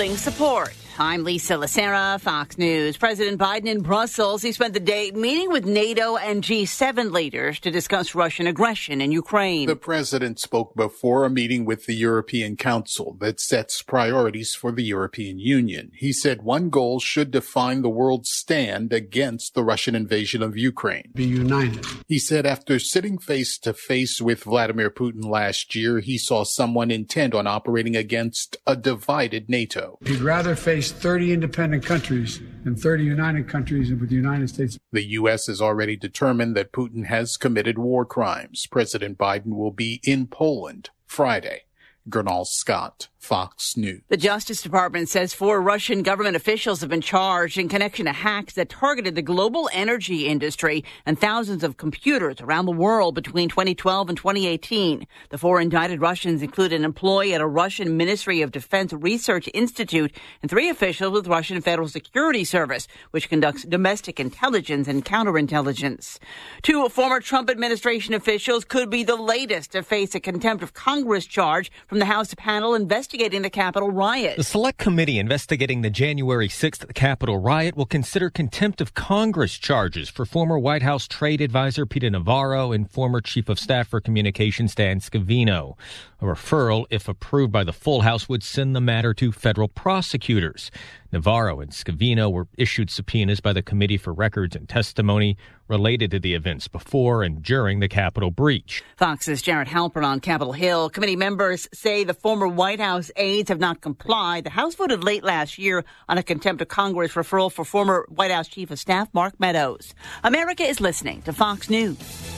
building support. I'm Lisa Lacera, Fox News. President Biden in Brussels. He spent the day meeting with NATO and G7 leaders to discuss Russian aggression in Ukraine. The president spoke before a meeting with the European Council that sets priorities for the European Union. He said one goal should define the world's stand against the Russian invasion of Ukraine. Be united. He said after sitting face to face with Vladimir Putin last year, he saw someone intent on operating against a divided NATO. He'd rather face 30 independent countries and 30 united countries with the United States. The U.S. is already determined that Putin has committed war crimes. President Biden will be in Poland Friday. Gernal Scott, Fox News. The Justice Department says 4 Russian government officials have been charged in connection to hacks that targeted the global energy industry and thousands of computers around the world between 2012 and 2018. The 4 indicted Russians include an employee at a Russian Ministry of Defense Research Institute and 3 officials with Russian Federal Security Service, which conducts domestic intelligence and counterintelligence. 2 former Trump administration officials could be the latest to face a contempt of Congress charge from the House panel investigating the Capitol riot. The Select Committee investigating the January 6th Capitol riot will consider contempt of Congress charges for former White House trade advisor Peter Navarro and former Chief of Staff for Communications Dan Scavino. A referral, if approved by the full House, would send the matter to federal prosecutors. Navarro and Scavino were issued subpoenas by the committee for records and testimony related to the events before and during the Capitol breach. Fox's Jared Halpern on Capitol Hill. Committee members say the former White House aides have not complied. The House voted late last year on a contempt of Congress referral for former White House Chief of Staff Mark Meadows. America is listening to Fox News.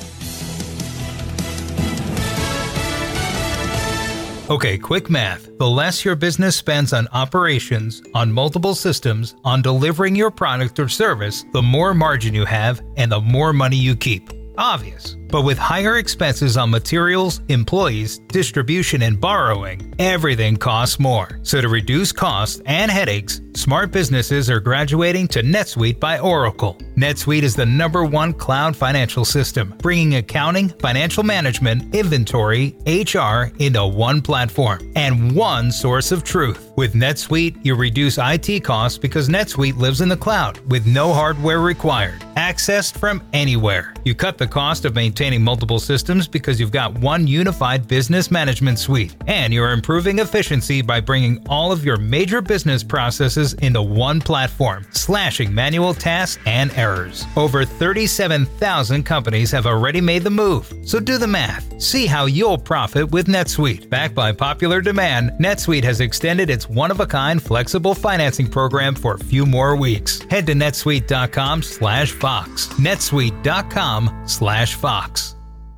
Okay, quick math. The less your business spends on operations, on multiple systems, on delivering your product or service, the more margin you have and the more money you keep. Obvious. But with higher expenses on materials, employees, distribution, and borrowing, everything costs more. So to reduce costs and headaches, smart businesses are graduating to NetSuite by Oracle. NetSuite is the #1 cloud financial system, bringing accounting, financial management, inventory, HR into one platform and one source of truth. With NetSuite, you reduce IT costs because NetSuite lives in the cloud with no hardware required, accessed from anywhere. You cut the cost of maintaining multiple systems because you've got one unified business management suite, and you're improving efficiency by bringing all of your major business processes into one platform, slashing manual tasks and errors. Over 37,000 companies have already made the move, so do the math. See how you'll profit with NetSuite. Backed by popular demand, NetSuite has extended its one-of-a-kind flexible financing program for a few more weeks. Head to netsuite.com/Fox. netsuite.com/Fox.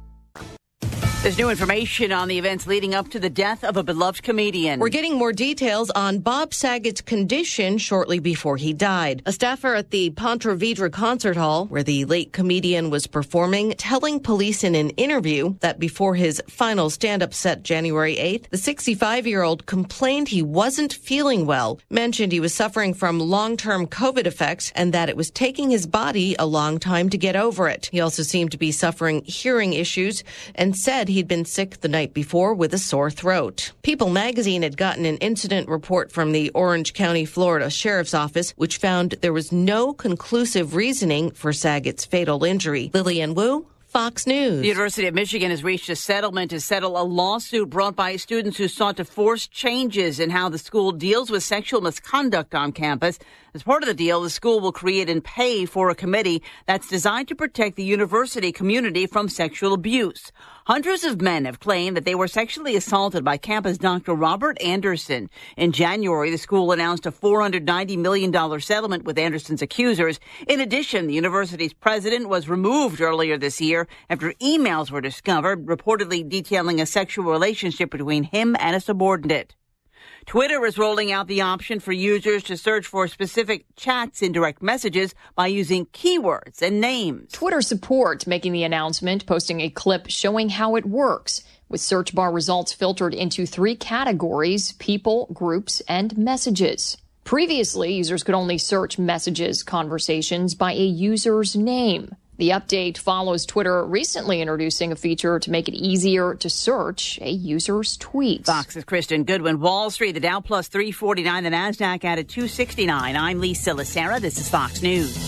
There's new information on the events leading up to the death of a beloved comedian. We're getting more details on Bob Saget's condition shortly before he died. A staffer at the Ponte Vedra Concert Hall, where the late comedian was performing, telling police in an interview that before his final stand-up set January 8th, the 65-year-old complained he wasn't feeling well, mentioned he was suffering from long-term COVID effects, and that it was taking his body a long time to get over it. He also seemed to be suffering hearing issues and said he'd been sick the night before with a sore throat. People magazine had gotten an incident report from the Orange County, Florida Sheriff's Office, which found there was no conclusive reasoning for Saget's fatal injury. Lillian Wu, Fox News. The University of Michigan has reached a settlement to settle a lawsuit brought by students who sought to force changes in how the school deals with sexual misconduct on campus. As part of the deal, the school will create and pay for a committee that's designed to protect the university community from sexual abuse. Hundreds of men have claimed that they were sexually assaulted by campus Dr. Robert Anderson. In January, the school announced a $490 million settlement with Anderson's accusers. In addition, the university's president was removed earlier this year after emails were discovered, reportedly detailing a sexual relationship between him and a subordinate. Twitter is rolling out the option for users to search for specific chats in direct messages by using keywords and names. Twitter supports making the announcement, posting a clip showing how it works, with search bar results filtered into 3 categories: people, groups, and messages. Previously, users could only search messages, conversations by a user's name. The update follows Twitter recently introducing a feature to make it easier to search a user's tweets. Fox's Kristen Goodwin. Wall Street, the Dow plus 349, the NASDAQ added 269. I'm Lisa Lacera. This is Fox News.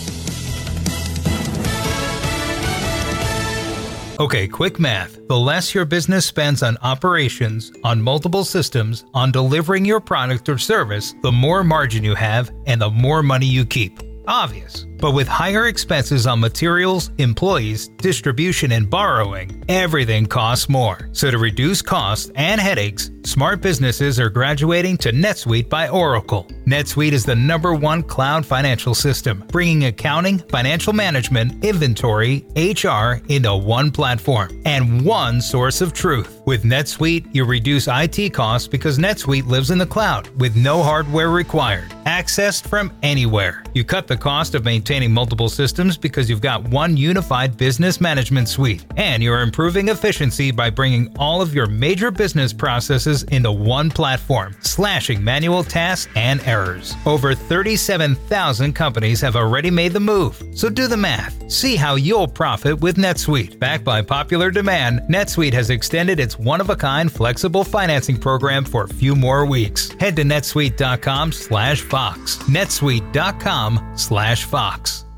Okay, quick math. The less your business spends on operations, on multiple systems, on delivering your product or service, the more margin you have and the more money you keep. Obvious. But with higher expenses on materials, employees, distribution, and borrowing, everything costs more. So to reduce costs and headaches, smart businesses are graduating to NetSuite by Oracle. NetSuite is the #1 cloud financial system, bringing accounting, financial management, inventory, HR into one platform and one source of truth. With NetSuite, you reduce IT costs because NetSuite lives in the cloud with no hardware required, accessed from anywhere. You cut the cost of maintaining multiple systems because you've got one unified business management suite, and you're improving efficiency by bringing all of your major business processes into one platform, slashing manual tasks and errors. Over 37,000 companies have already made the move, so do the math. See how you'll profit with NetSuite. Backed by popular demand, NetSuite has extended its one-of-a-kind flexible financing program for a few more weeks. Head to netsuite.com/Fox. netsuite.com/Fox.